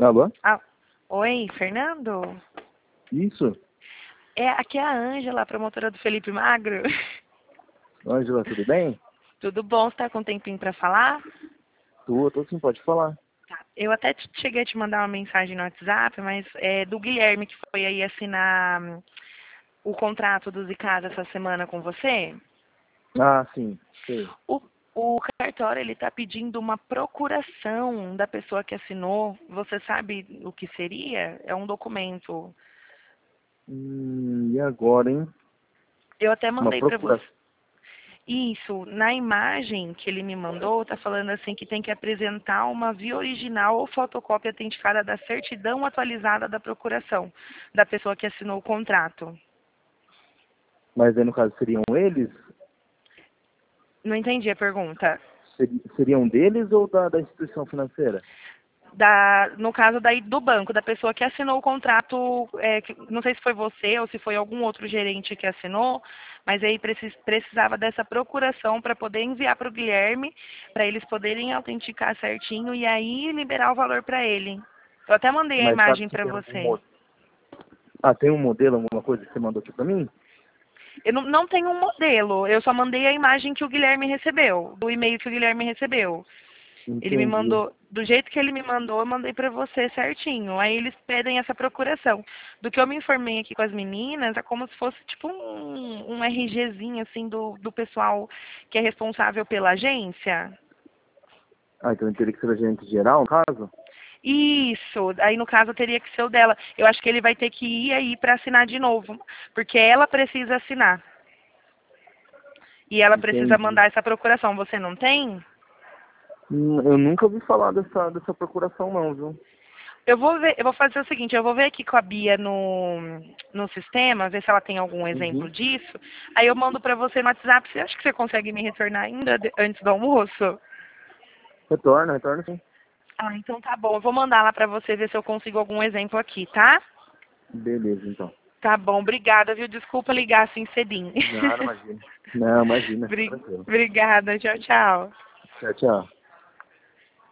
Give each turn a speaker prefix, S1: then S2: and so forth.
S1: Alô?
S2: Ah, oi, Fernando?
S1: Isso?
S2: Aqui é a Ângela, promotora do Felipe Magro.
S1: Ângela, tudo bem?
S2: Tudo bom? Você tá com um tempinho para falar?
S1: Tô sim, pode falar.
S2: Tá. Eu até cheguei a te mandar uma mensagem no WhatsApp, mas é do Guilherme que foi aí assinar o contrato do Zicasa essa semana com você.
S1: Ah, sim, sei.
S2: O, o cartório, ele tá pedindo uma procuração da pessoa que assinou. Você sabe o que seria? É um documento.
S1: E agora, hein?
S2: Eu até
S1: Uma
S2: mandei para você.
S1: procuração.
S2: Isso, na imagem que ele me mandou, tá falando assim que tem que apresentar uma via original ou fotocópia autenticada da certidão atualizada da procuração, da pessoa que assinou o contrato.
S1: Mas aí, no caso, seriam eles?
S2: Não entendi a pergunta.
S1: Seriam deles ou da instituição financeira?
S2: No caso daí do banco, da pessoa que assinou o contrato, não sei se foi você ou se foi algum outro gerente que assinou, mas aí precisava dessa procuração para poder enviar para o Guilherme, para eles poderem autenticar certinho e aí liberar o valor para ele. Eu até mandei a
S1: Mas sabe
S2: imagem
S1: se
S2: para
S1: tem algum
S2: você.
S1: modelo? Ah, tem um modelo, alguma coisa que você mandou aqui pra mim?
S2: Eu não tenho um modelo, eu só mandei a imagem que o Guilherme recebeu, do e-mail que o Guilherme recebeu. Ele me
S1: Entendi.
S2: mandou, do jeito que ele me mandou, eu mandei para você certinho. Aí eles pedem essa procuração. Do que eu me informei aqui com as meninas, é como se fosse tipo um RGzinho, assim, do pessoal que é responsável pela agência.
S1: Ah, então teria que ser a gerente geral, no caso?
S2: Isso, aí no caso teria que ser o dela. Eu acho que ele vai ter que ir aí para assinar de novo, porque ela precisa assinar. E ela precisa
S1: Entendi.
S2: mandar essa procuração. Você não tem?
S1: Eu nunca ouvi falar dessa procuração, não, viu?
S2: Eu vou ver, eu vou fazer o seguinte, eu vou ver aqui com a Bia no sistema, ver se ela tem algum exemplo
S1: Uhum.
S2: disso. Aí eu mando pra você no WhatsApp. Você acha que você consegue me retornar ainda antes do almoço?
S1: Retorna sim.
S2: Ah, então tá bom. Eu vou mandar lá pra você ver se eu consigo algum exemplo aqui, tá?
S1: Beleza, então.
S2: Tá bom, obrigada, viu? Desculpa ligar assim cedinho.
S1: Não, não imagina. Não, imagina, fica tranquilo.
S2: Obrigada, tchau, tchau.
S1: Tchau, tchau.